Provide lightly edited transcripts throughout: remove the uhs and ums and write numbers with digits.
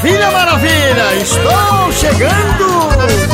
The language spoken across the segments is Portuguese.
Maravilha, maravilha, estou chegando!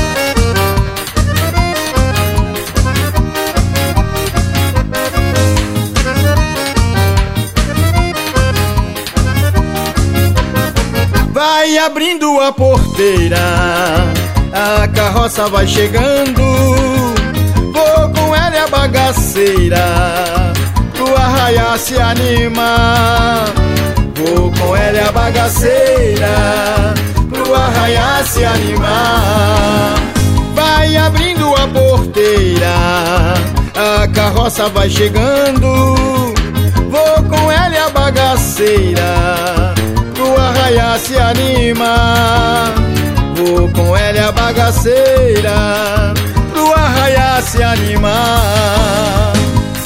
Vai abrindo a porteira, a carroça vai chegando. Vou com ela e a bagaceira pro arraiar se animar. Vou com ela e a bagaceira pro arraiar se animar. Vai abrindo a porteira, a carroça vai chegando. Vou com ela e a bagaceira pro arraiar se animar. Vou com ela e a bagaceira pro arraiar se animar.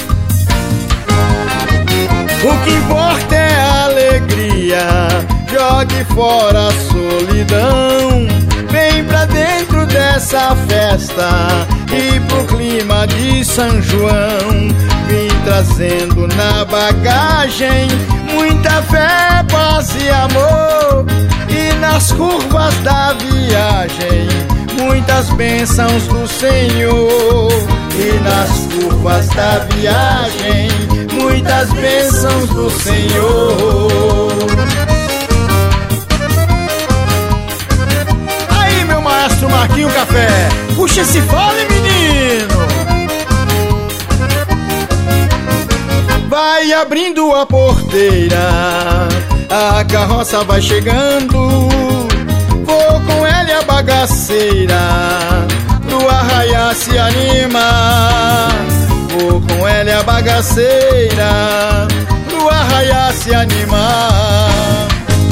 O que importa é a alegria, jogue fora a solidão. Vem pra dentro dessa festa e pro clima de São João. Vim trazendo na bagagem muita fé, paz e amor. E nas curvas da viagem muitas bênçãos do Senhor. E nas curvas da viagem muitas bênçãos do Senhor. Aí, meu maestro Marquinho Café, puxa esse fole, menino. Vai abrindo a porteira, a carroça vai chegando. Vou com ela e a bagaceira pro arraiar se animar. Vou com ela e a bagaceira pro arraiar se animar.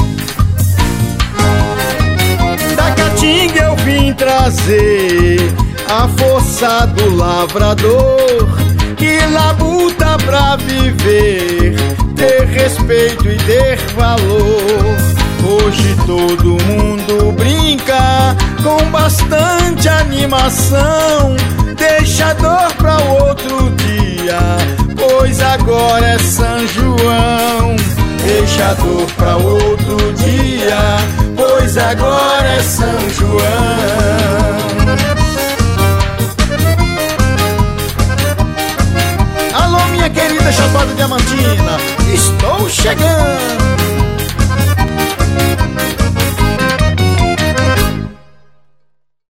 Da Caatinga eu vim trazer a força do lavrador, que labuta pra viver, ter respeito e ter valor. Hoje todo mundo brinca com bastante animação. Deixa a dor pra outro dia, pois agora é São João. Deixa a dor pra outro dia, pois agora é São João.